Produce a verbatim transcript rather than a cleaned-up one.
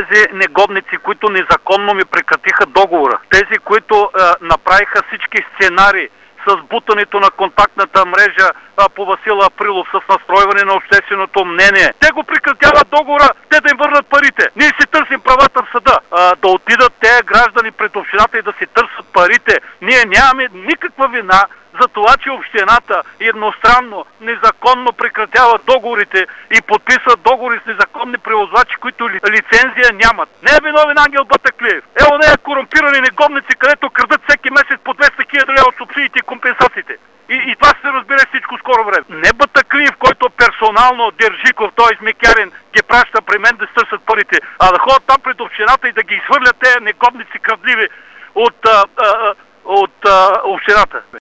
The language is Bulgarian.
тези негодници, които незаконно ми прекратиха договора. Тези, които а, направиха всички сценари с бутането на контактната мрежа а, по Васил Априлов, с настройване на общественото мнение. Те го прекратяват договора, те да им върнат парите. Ние си търсим правата в съда. А, да отидат тези граждани пред общината и да си търсят парите. Ние нямаме никаква вина за това, че общината едностранно, незаконно прекратява договорите и подписват договори с незаконни превозвачи, които ли, лицензия нямат. Не е виновен Ангел Батаклиев. Ево не е корумпирани негодници, където крадат всеки месец по двеста хиляди лева от субсидиите и компенсациите. И, и това ще се разбере всичко скоро време. Не Батаклиев, който персонално Дерджиков, той Смекярин, ги праща при мен да стърсят парите, а да ходят там пред общината и да ги изхвърлят тези негодници крадливи от, а, а, от а, общината.